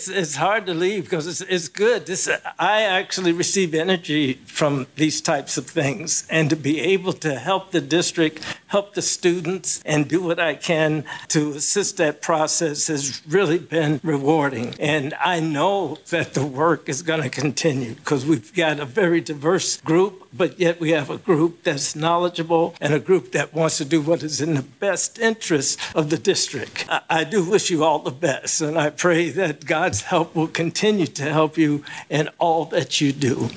it's hard to leave because it's good. I actually receive energy from these types of things, and to be able to help the district, help the students, and do what I can to assist that process has really been rewarding. And I know that the work is going to continue because we've got a very diverse group, but yet we have a group that's knowledgeable and a group that wants to do what is in the best interest of the district. I do wish you all the best, and I pray that God's help will continue to help you in all that you do.